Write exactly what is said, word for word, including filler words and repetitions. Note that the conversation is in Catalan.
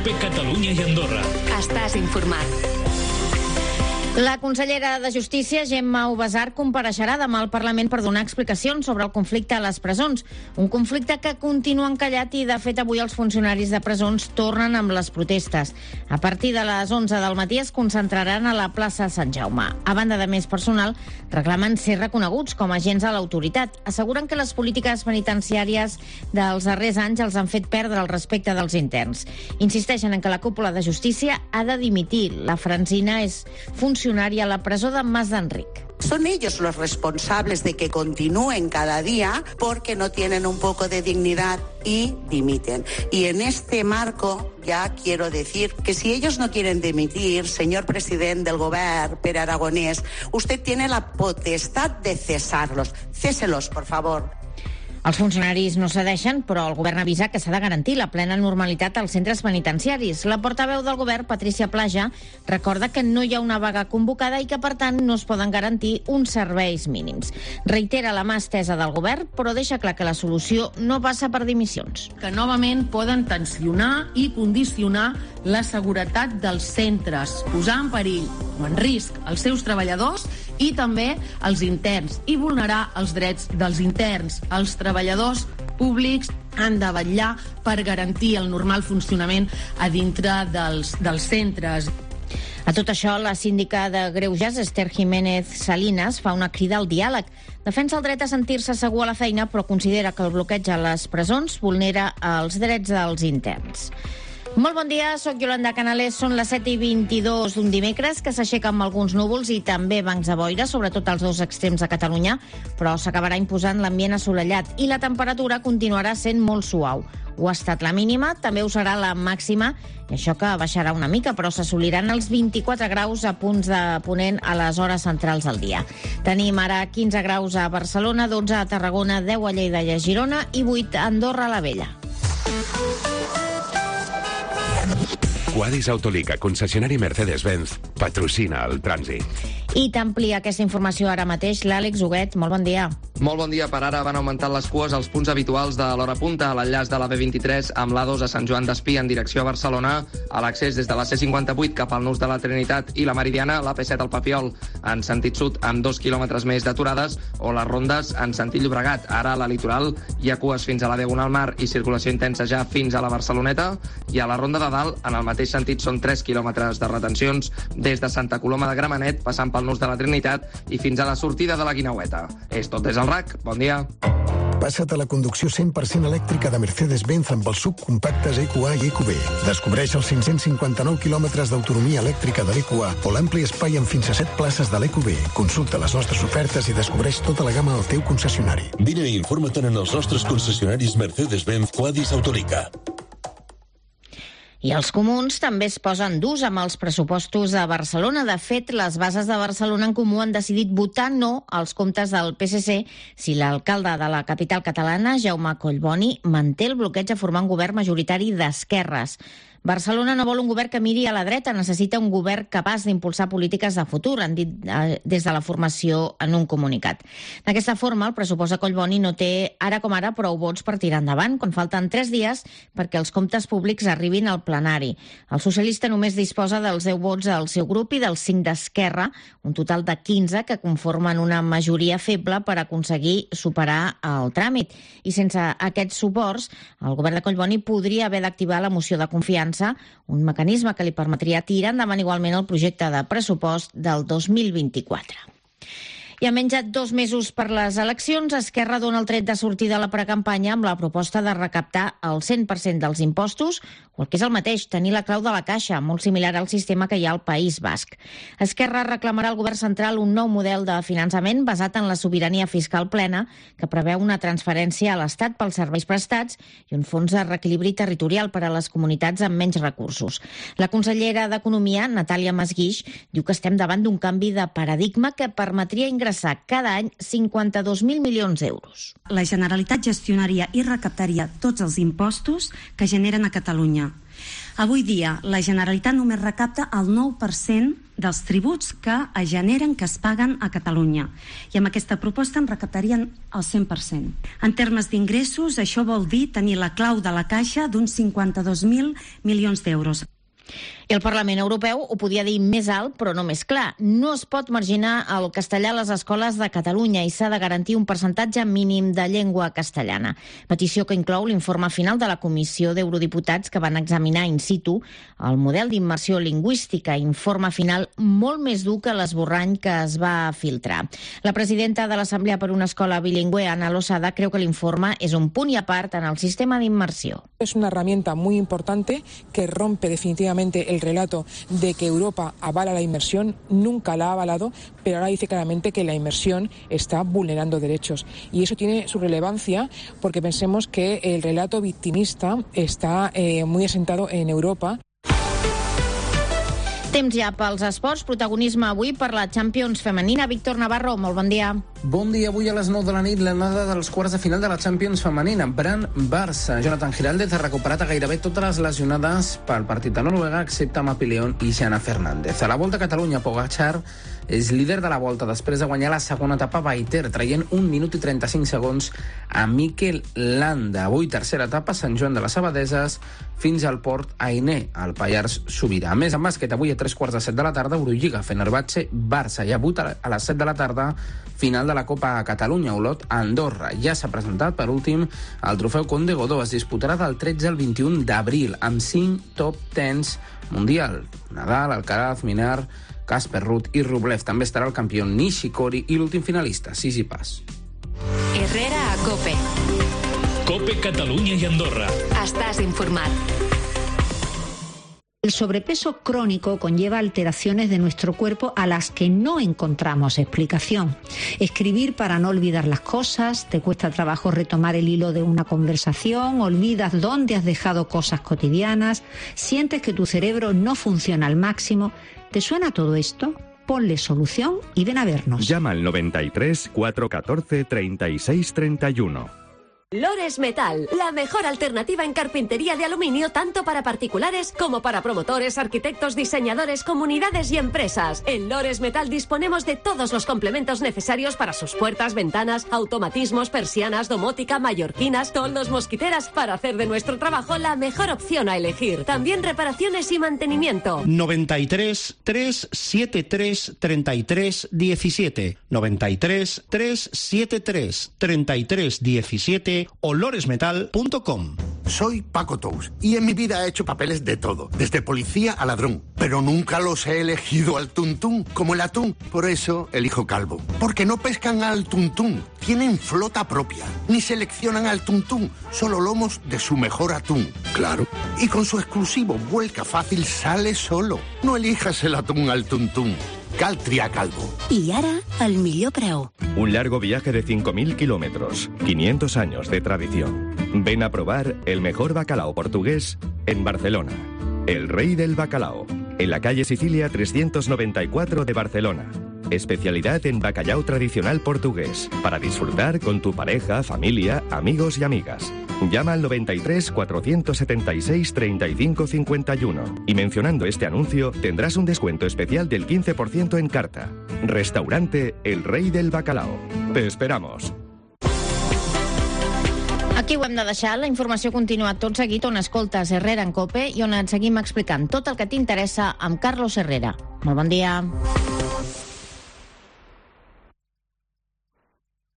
COPE Catalunya i Andorra. Estàs informat. La consellera de Justícia, Gemma Ubasart, compareixerà demà al Parlament per donar explicacions sobre el conflicte a les presons. Un conflicte que continua encallat i, de fet, avui els funcionaris de presons tornen amb les protestes. A partir de les onze del matí es concentraran a la plaça Sant Jaume. A banda de més personal, reclamen ser reconeguts com a agents a l'autoritat. Asseguren que les polítiques penitenciàries dels darrers anys els han fet perdre el respecte dels interns. Insisteixen en que la cúpula de Justícia ha de dimitir. La Francina és funcionària a la presó de Mas d'Enric. Son ellos los responsables de que continúen cada día porque no tienen un poco de dignidad y dimiten. Y en este marco ya quiero decir que si ellos no quieren dimitir, señor presidente del Govern, Pere Aragonès, usted tiene la potestad de cesarlos. Céselos, por favor. Els funcionaris no cedeixen, però el govern avisa que s'ha de garantir la plena normalitat als centres penitenciaris. La portaveu del govern, Patricia Plaja, recorda que no hi ha una vaga convocada i que, per tant, no es poden garantir uns serveis mínims. Reitera la mà estesa del govern, però deixa clar que la solució no passa per dimissions. Que novament poden tensionar i condicionar la seguretat dels centres, posar en perill o en risc els seus treballadors i també els interns, i vulnerar els drets dels interns. Els treballadors públics han de vetllar per garantir el normal funcionament a dintre dels, dels centres. A tot això, la síndica de Greuges, Esther Jiménez Salinas, fa una crida al diàleg. Defensa el dret a sentir-se segur a la feina, però considera que el bloqueig a les presons vulnera els drets dels interns. Molt bon dia, sóc Yolanda Canales, són les set i vint-i-dos d'un dimecres que s'aixeca amb alguns núvols i també bancs de boira, sobretot als dos extrems de Catalunya, però s'acabarà imposant l'ambient assolellat i la temperatura continuarà sent molt suau. Ho ha estat la mínima, també ho serà la màxima, i això que baixarà una mica, però s'assoliran els vint-i-quatre graus a punts de Ponent a les hores centrals del dia. Tenim ara quinze graus a Barcelona, dotze a Tarragona, deu a Lleida i a Girona i vuit a Andorra la Vella. Quadis Autolica, concessionari Mercedes-Benz, patrocina el trànsit. I t'amplia aquesta informació ara mateix l'Àlex Huguet. Molt bon dia. Molt bon dia. Per ara van augmentant les cues als punts habituals de l'hora punta, a l'enllaç de la B vint-i-tres amb l'A dos a Sant Joan d'Espí en direcció a Barcelona, a l'accés des de la C cinquanta-vuit cap al Nus de la Trinitat i la Meridiana, la P set al Papiol en sentit sud amb dos quilòmetres més d'aturades, o les rondes en sentit Llobregat. Ara a la litoral hi ha cues fins a la Diagonal Mar i circulació intensa ja fins a la Barceloneta, i a la Ronda de Dalt en el mateix sentit són tres quilòmetres de retencions des de Santa Coloma de Gramenet passant pel Nus de la Trinitat i fins a la sortida de la Guineueta. És tot des del R A C. Bon dia. Passa't a la conducció cent per cent elèctrica de Mercedes-Benz amb els subcompactes E Q A i E Q B. Descobreix els cinc-cents cinquanta-nou quilòmetres d'autonomia elèctrica de l'E Q A o l'ampli espai amb fins a set places de l'E Q B. Consulta les nostres ofertes i descobreix tota la gamma al teu concessionari. Vine i informa't en els nostres concessionaris Mercedes-Benz Quadis Autolica. I els comuns també es posen durs amb els pressupostos de Barcelona. De fet, les bases de Barcelona en Comú han decidit votar no als comptes del P S C si l'alcalde de la capital catalana, Jaume Collboni, manté el bloqueig a formar un govern majoritari d'esquerres. Barcelona no vol un govern que miri a la dreta, necessita un govern capaç d'impulsar polítiques de futur, han dit eh, des de la formació en un comunicat. D'aquesta forma, el pressupost de Collboni no té ara com ara prou vots per tirar endavant, quan falten tres dies perquè els comptes públics arribin al plenari. El socialista només disposa dels deu vots al seu grup i dels cinc d'Esquerra, un total de quinze que conformen una majoria feble per aconseguir superar el tràmit. I sense aquests suports, el govern de Collboni podria haver d'activar la moció de confiança, un mecanisme que li permetria tirar endavant igualment el projecte de pressupost del dos mil vint-i-quatre. I a menys de dos mesos per les eleccions, Esquerra dona el tret de sortida a la precampanya amb la proposta de recaptar el cent per cent dels impostos, o el que és el mateix, tenir la clau de la caixa, molt similar al sistema que hi ha al País Basc. Esquerra reclamarà al govern central un nou model de finançament basat en la sobirania fiscal plena, que preveu una transferència a l'Estat pels serveis prestats i un fons de reequilibri territorial per a les comunitats amb menys recursos. La consellera d'Economia, Natàlia Masguix, diu que estem davant d'un canvi de paradigma que permetria ingressar cada any cinquanta-dos mil milions d'euros. La Generalitat gestionaria i recaptaria tots els impostos que generen a Catalunya. Avui dia, la Generalitat només recapta el nou per cent dels tributs que es generen, que es paguen a Catalunya. I amb aquesta proposta en recaptarien el cent per cent. En termes d'ingressos, això vol dir tenir la clau de la caixa d'uns cinquanta-dos mil milions d'euros. I el Parlament Europeu ho podia dir més alt, però no més clar. No es pot marginar el castellà a les escoles de Catalunya i s'ha de garantir un percentatge mínim de llengua castellana. Petició que inclou l'informe final de la Comissió d'Eurodiputats que van examinar in situ el model d'immersió lingüística, informe final molt més dur que l'esborrany que es va filtrar. La presidenta de l'Assemblea per una Escola Bilingüe, Ana Losada, creu que l'informe és un punt i a part en el sistema d'immersió. Es una herramienta muy importante que rompe definitivamente el El relato de que Europa avala la inmersión, nunca la ha avalado, pero ahora dice claramente que la inmersión está vulnerando derechos. Y eso tiene su relevancia porque pensemos que el relato victimista está eh, muy asentado en Europa. Temps ja pels esports, protagonisme avui per la Champions femenina. Víctor Navarro, molt bon dia. Bon dia, avui a les nou de la nit l'anada dels quarts de final de la Champions femenina. Bran-Barça. Jonathan Giraldez ha recuperat a gairebé totes les lesionades pel partit de Noruega, excepte Mappi León i Jana Fernández. A la Volta a Catalunya, Pogacar és líder de la Volta després de guanyar la segona etapa a Baiter, traient un minut i trenta-cinc segons a Mikel Landa. Avui, tercera etapa, Sant Joan de les Abadeses, fins al Port Ainé, al Pallars Sobirà. A més, en bàsquet, avui a tres quarts de set de la tarda, Eurolliga, Fenerbahçe, Barça. I avui a les set de la tarda, final de la Copa a Catalunya, Olot, Andorra. Ja s'ha presentat, per últim, el trofeu Conde Godó. Es disputarà del tretze al vint-i-un d'abril, amb cinc top tens mundial. Nadal, Alcaraz, Minar, Casper Ruud i Rublev. També estarà el campió Nishikori i l'últim finalista, Tsitsipas. Herrera a COPE. COPE Catalunya i Andorra. Estàs informat. El sobrepeso crónico conlleva alteraciones de nuestro cuerpo a las que no encontramos explicación. Escribir para no olvidar las cosas, te cuesta trabajo retomar el hilo de una conversación, olvidas dónde has dejado cosas cotidianas, sientes que tu cerebro no funciona al máximo. ¿Te suena todo esto? Ponle solución y ven a vernos. Llama al noventa y tres, cuatrocientos catorce, treinta y seis treinta y uno. Lores Metal, la mejor alternativa en carpintería de aluminio tanto para particulares como para promotores, arquitectos, diseñadores, comunidades y empresas. En Lores Metal disponemos de todos los complementos necesarios para sus puertas, ventanas, automatismos, persianas, domótica, mallorquinas, toldos, mosquiteras, para hacer de nuestro trabajo la mejor opción a elegir. También reparaciones y mantenimiento. noventa y tres, trescientos setenta y tres, treinta y tres diecisiete. noventa y tres, trescientos setenta y tres, treinta y tres diecisiete o loresmetal punto com. Soy Paco Tous y en mi vida he hecho papeles de todo, desde policía a ladrón, pero nunca los he elegido al tuntún, como el atún. Por eso elijo Calvo, porque no pescan al tuntún, tienen flota propia, ni seleccionan al tuntún, solo lomos de su mejor atún. Claro, y con su exclusivo vuelca fácil sale solo. No elijas el atún al tuntún. Cal triar Calvo. I ara, el millor preu. Un largo viaje de cinco mil kilómetros, quinientos años de tradición. Ven a probar el mejor bacalao portugués en Barcelona. El Rey del Bacalao, en la calle Sicilia trescientos noventa y cuatro de Barcelona. Especialidad en bacalao tradicional portugués, para disfrutar con tu pareja, familia, amigos y amigas. Llama al noventa y tres, cuatrocientos setenta y seis, treinta y cinco cincuenta y uno y mencionando este anuncio tendrás un descuento especial del quince por ciento en carta. Restaurante El Rey del Bacalao. Te esperamos. Aquí ho hem de deixar. La informació continua tot seguit on escoltes Herrera en COPE i on et seguim explicant tot el que t'interessa amb Carlos Herrera. Molt bon dia.